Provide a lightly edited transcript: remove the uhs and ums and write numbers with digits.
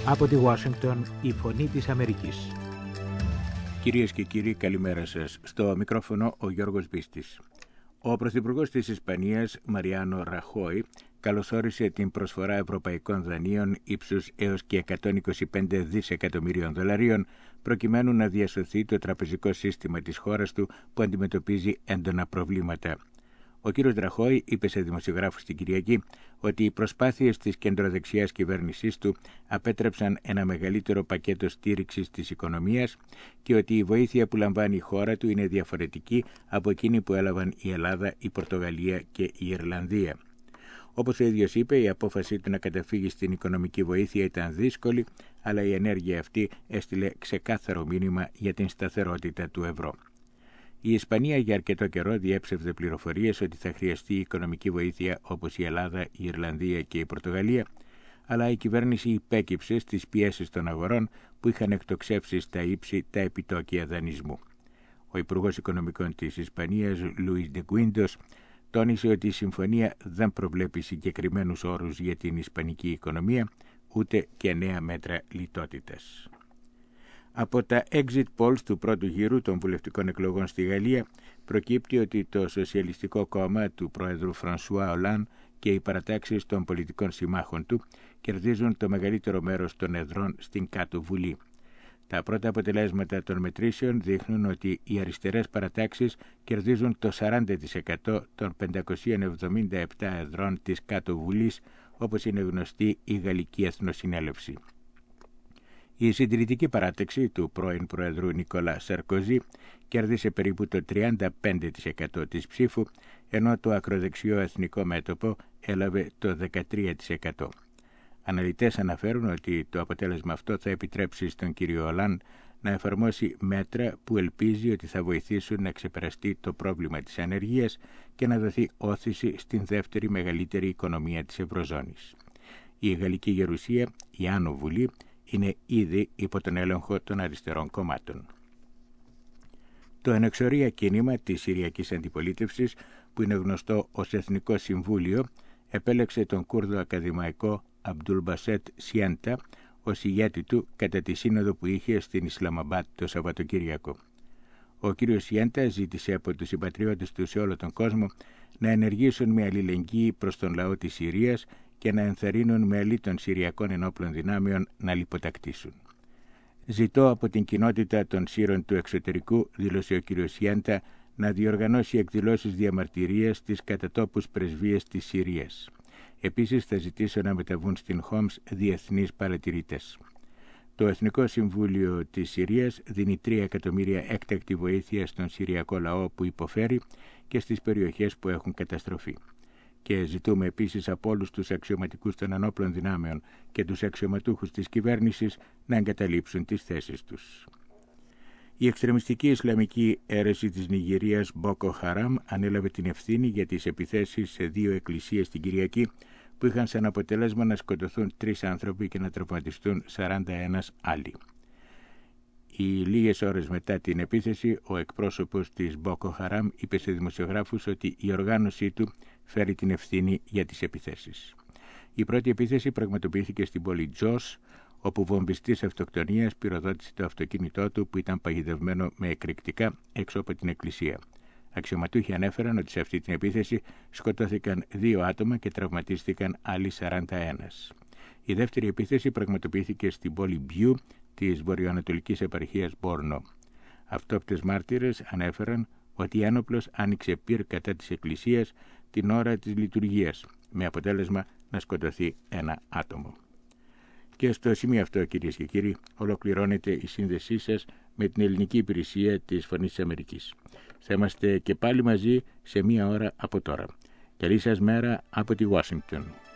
Από τη Ουάσιγκτον, η φωνή της Αμερικής. Κυρίες και κύριοι, καλημέρα σας. Στο μικρόφωνο ο Γιώργος Μπίστης. Ο Πρωθυπουργός της Ισπανίας, Μαριάνο Ραχόι, καλωσόρισε την προσφορά ευρωπαϊκών δανείων ύψους έως και 125 δισεκατομμυρίων δολαρίων, προκειμένου να διασωθεί το τραπεζικό σύστημα της χώρας του που αντιμετωπίζει έντονα προβλήματα. Ο κύριος Ραχόι είπε σε δημοσιογράφους την Κυριακή ότι οι προσπάθειες της κεντροδεξιάς κυβέρνησής του απέτρεψαν ένα μεγαλύτερο πακέτο στήριξης της οικονομίας και ότι η βοήθεια που λαμβάνει η χώρα του είναι διαφορετική από εκείνη που έλαβαν η Ελλάδα, η Πορτογαλία και η Ιρλανδία. Όπως ο ίδιος είπε, η απόφαση του να καταφύγει στην οικονομική βοήθεια ήταν δύσκολη, αλλά η ενέργεια αυτή έστειλε ξεκάθαρο μήνυμα για την σταθερότητα του ευρώ. Η Ισπανία για αρκετό καιρό διέψευδε πληροφορίες ότι θα χρειαστεί οικονομική βοήθεια όπως η Ελλάδα, η Ιρλανδία και η Πορτογαλία, αλλά η κυβέρνηση υπέκυψε στις πιέσεις των αγορών που είχαν εκτοξεύσει στα ύψη τα επιτόκια δανεισμού. Ο Υπουργός Οικονομικών της Ισπανίας, Λουίς ντε Γκουίντος, τόνισε ότι η συμφωνία δεν προβλέπει συγκεκριμένους όρους για την ισπανική οικονομία, ούτε και νέα μέτρα λιτότητας. Από τα exit polls του πρώτου γύρου των βουλευτικών εκλογών στη Γαλλία προκύπτει ότι το Σοσιαλιστικό Κόμμα του Πρόεδρου Φρανσουά Ολάν και οι παρατάξεις των πολιτικών συμμάχων του κερδίζουν το μεγαλύτερο μέρος των εδρών στην κάτω Βουλή. Τα πρώτα αποτελέσματα των μετρήσεων δείχνουν ότι οι αριστερές παρατάξεις κερδίζουν το 40% των 577 εδρών της κάτω Βουλής, όπως είναι γνωστή η Γαλλική Εθνοσυνέλευση. Η συντηρητική παράταξη του πρώην Προεδρού Νικόλα Σαρκοζή κέρδισε περίπου το 35% της ψήφου, ενώ το ακροδεξιό Εθνικό Μέτωπο έλαβε το 13%. Αναλυτές αναφέρουν ότι το αποτέλεσμα αυτό θα επιτρέψει στον κύριο Ολάν να εφαρμόσει μέτρα που ελπίζει ότι θα βοηθήσουν να ξεπεραστεί το πρόβλημα της ανεργίας και να δοθεί όθηση στην δεύτερη μεγαλύτερη οικονομία της Ευρωζώνης. Η Γαλλική Γερουσία, η Άνω Βουλή, είναι ήδη υπό τον έλεγχο των αριστερών κομμάτων. Το ενεξορία κίνημα της Συριακής Αντιπολίτευσης, που είναι γνωστό ως Εθνικό Συμβούλιο, επέλεξε τον Κούρδο ακαδημαϊκό Αμπτουλμπασέτ Σιέντα ως ηγέτη του κατά τη σύνοδο που είχε στην Ισλαμαμπάτ το Σαββατοκύριακο. Ο κ. Σιέντα ζήτησε από τους συμπατριώτες του σε όλο τον κόσμο να ενεργήσουν με αλληλεγγύη προς τον λαό της Συρίας και να ενθαρρύνουν μέλη των Συριακών Ενόπλων Δυνάμεων να λιποτακτήσουν. «Ζητώ από την κοινότητα των Σύρων του εξωτερικού», δήλωσε ο κ. Σιέντα, «να διοργανώσει εκδηλώσεις διαμαρτυρίας στις κατατόπους πρεσβείες της Συρίας. Επίσης θα ζητήσω να μεταβούν στην Χόμς διεθνείς παρατηρητές». Το Εθνικό Συμβούλιο της Συρίας δίνει 3 εκατομμύρια έκτακτη βοήθεια στον Συριακό λαό που υποφέρει και στις περιοχές που έχουν καταστροφεί. Και ζητούμε επίσης από όλους τους αξιωματικούς των ενόπλων δυνάμεων και τους αξιωματούχους της κυβέρνησης να εγκαταλείψουν τις θέσεις τους. Η εξτρεμιστική Ισλαμική αίρεση της Νιγηρίας Μπόκο Χαράμ ανέλαβε την ευθύνη για τις επιθέσεις σε 2 εκκλησίες την Κυριακή που είχαν σαν αποτέλεσμα να σκοτωθούν 3 άνθρωποι και να τραυματιστούν 41 άλλοι. Οι λίγες ώρες μετά την επίθεση, ο εκπρόσωπος της Μπόκο Χαράμ είπε σε δημοσιογράφους ότι η οργάνωσή του φέρει την ευθύνη για τις επιθέσεις. Η πρώτη επίθεση πραγματοποιήθηκε στην πόλη Τζος, όπου βομβιστής αυτοκτονίας πυροδότησε το αυτοκίνητό του που ήταν παγιδευμένο με εκρηκτικά έξω από την εκκλησία. Αξιωματούχοι ανέφεραν ότι σε αυτή την επίθεση σκοτώθηκαν 2 άτομα και τραυματίστηκαν άλλοι 41. Η δεύτερη επίθεση πραγματοποιήθηκε στην πόλη Μπιού της βορειοανατολικής επαρχίας Μπόρνο. Αυτόπτες μάρτυρες ανέφεραν ότι ένοπλος άνοιξε πυρ κατά της εκκλησίας την ώρα της λειτουργίας, με αποτέλεσμα να σκοτωθεί 1 άτομο. Και στο σημείο αυτό, κυρίες και κύριοι, ολοκληρώνεται η σύνδεσή σας με την ελληνική υπηρεσία της Φωνής της Αμερικής. Θα είμαστε και πάλι μαζί σε 1 ώρα από τώρα. Καλή σας μέρα από τη Ουάσιγκτον.